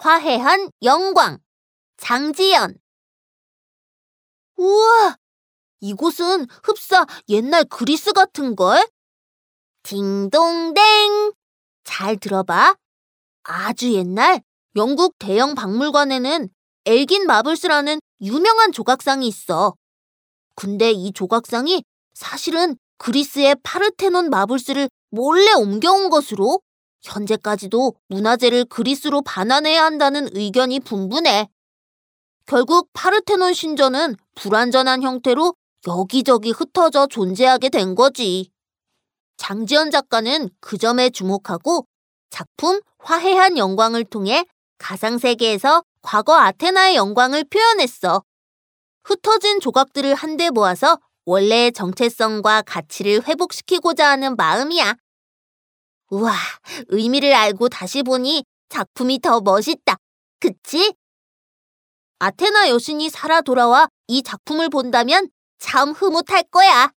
화해한 영광, 장지연. 우와! 이곳은 흡사 옛날 그리스 같은걸? 딩동댕! 잘 들어봐. 아주 옛날 영국 대형 박물관에는 엘긴 마블스라는 유명한 조각상이 있어. 근데 이 조각상이 사실은 그리스의 파르테논 마블스를 몰래 옮겨온 것으로 현재까지도 문화재를 그리스로 반환해야 한다는 의견이 분분해. 결국 파르테논 신전은 불완전한 형태로 여기저기 흩어져 존재하게 된 거지. 장지연 작가는 그 점에 주목하고 작품 화해한 영광을 통해 가상세계에서 과거 아테나의 영광을 표현했어. 흩어진 조각들을 한데 모아서 원래의 정체성과 가치를 회복시키고자 하는 마음이야. 우와, 의미를 알고 다시 보니 작품이 더 멋있다. 그치? 아테나 여신이 살아 돌아와 이 작품을 본다면 참 흐뭇할 거야.